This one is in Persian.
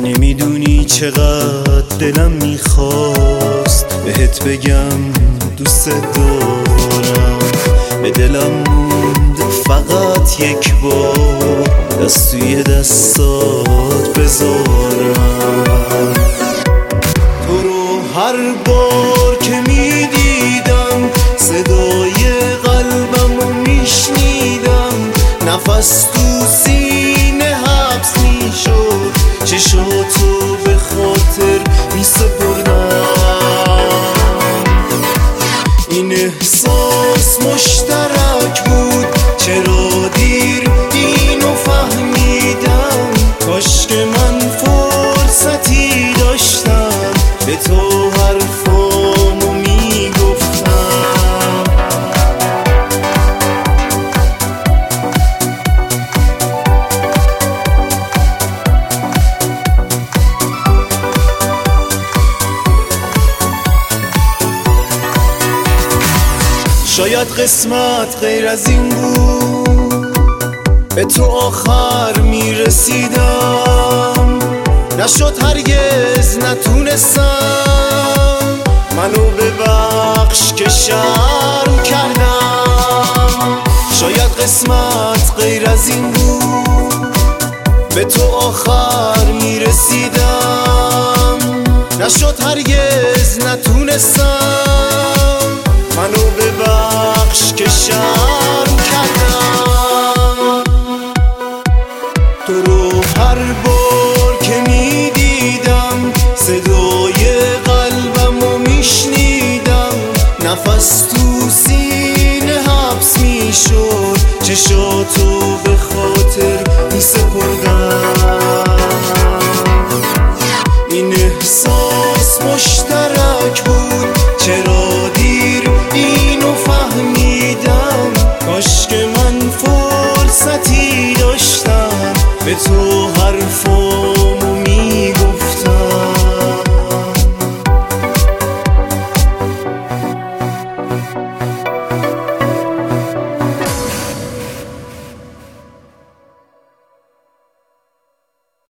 نمیدونی چقدر دلم میخواست بهت بگم دوست دارم. به دلم موند فقط یک بار دست توی دستات بذارم. تو رو هر بار که میدیدم صدای قلبمو میشنیدم، نفس تو سینه حبس میشد، چشاتو به خاطر میسپردم. این احساس مشترک بود، چرا دیر اینو فهمیدم؟ کاش که من فرصتی داشتم به تو حرفامو میگفتم. شاید قسمت غیر از این بود، به تو آخر میرسیدم. نشد هرگز نتونستم، منو ببخش که شرم کردم. شاید قسمت غیر از این بود، به تو آخر میرسیدم. نشد هرگز نتونستم، منو ببخش که شرم کردم. تو رو هر بار که میدیدم صدای قلبمو میشنیدم، نفس تو سینه حبس میشد، چشاتو به